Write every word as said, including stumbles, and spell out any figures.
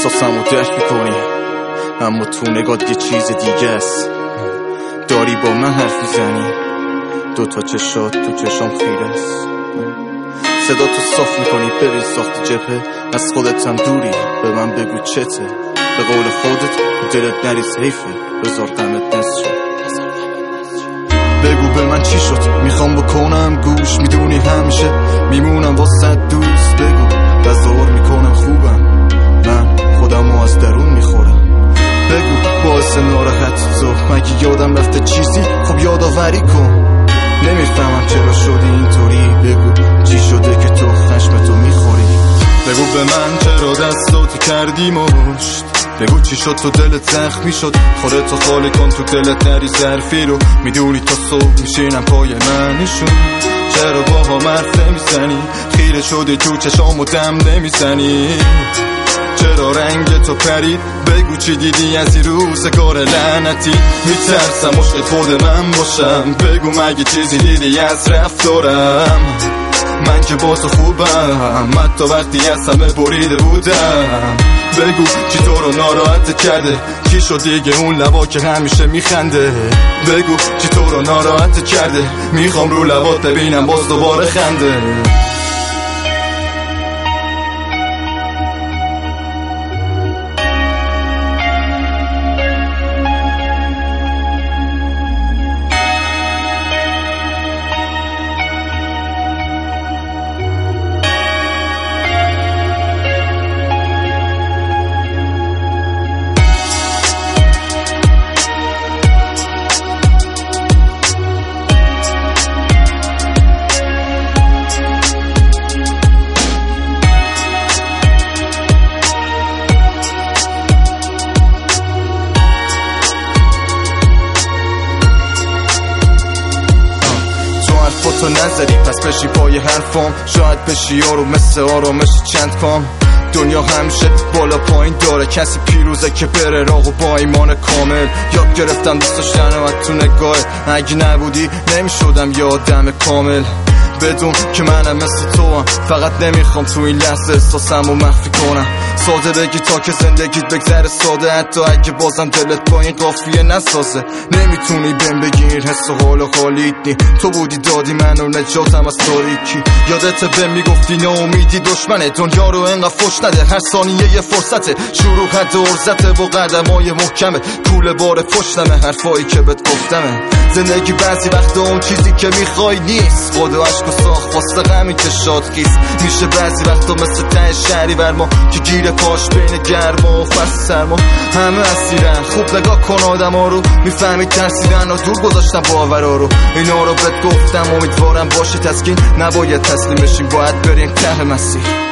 احساسم رو درک میکنی، اما تو نگات یه چیز دیگه است. داری با من حرف میزنی، دو تا چشات تو چشام خیره است. صدا تو صاف میکنی، ببین ساخت جبهه از خودت هم دوری. به من بگو چته، به قول خودت دلت نریز حیفه، بذار غمت نسشه. بگو به من چی شد، میخوام بکنم گوش، میدونی همیشه میمونم واسه دوست. بگو بذار میکنم خوبم، من خودمو از درون میخورم. بگو باعث ناراحت تو مگه یادم رفته چیزی، خب یادآوری کن. نمیفهمم چرا شدی اینطوری، بگو چی شده که تو خشمتو میخوری. بگو به من چرا دستاتو کردی مشت، بگو چی شد تو دلت زخمی شد. خودتو خالی کن تو دلت نریز ظرفی رو، میدونی تا صبح میشینم پای منشون. چرا با هم حرف نمیزنی، خیره شدی تو چشامو دم نمیزنی. چرا رنگ تو پرید، بگو چی دیدی از این روزگار لعنتی. میترسم عشق خود من باشم، بگو مگه چیزی دیدی از رفتارم. من که با تو خوبم، حتی وقتی از همه بریده بودم. بگو چی تو رو ناراحت کرده، چی شد دیگه اون لبا که همیشه میخنده. بگو چی تو رو ناراحت کرده، میخوام رو لبات ببینم باز دوباره خنده. تو نظری پس بشی پای حرفام، شاید بشی یارو مثل آرامش چند کام. دنیا همیشه بالا پایین داره، کسی پیروزه که بره راهو با ایمان کامل. یاد گرفتم دوست داشتن و تو نگاه، اگه نبودی نمیشدم یه آدم کامل. بدون که منم مثل تو هم، فقط نمیخوام تو این لحظه احساسم رو مخفی کنم. ساده بگی تا که زندگیت بگذره ساده، حتی اگه بازم دلت با این قافیه نسازه. نمیتونی بهم بگی این حس و حال و حالیت نی، تو بودی دادی منو نجاتم از تاریکی. یادت به میگفتی ناامیدی دشمنه، دنیا رو انقدر فش نده، هر ثانیه یه فرصته. شروع حد عرضته و قدمای محکمه، کوله بار پشتمه حرفایی که بهت گفتمه. زندگی بعضی وقتا اون چیزی که میخوای نیست، خود و عشق و ساخت واسه غمی که شاد خیست میشه. بعضی وقتا مثل ته شهری بر ما که گیر پاش بین گرما و فصل سرما. همه اسیرن، خوب نگاه کن آدم ها رو، میفهمی ترسیدن و دور گذاشتن باورا رو. اینا رو بهت گفتم امیدوارم باشی تسکین، نباید تسلیم بشیم، باید بریم ته مسیر.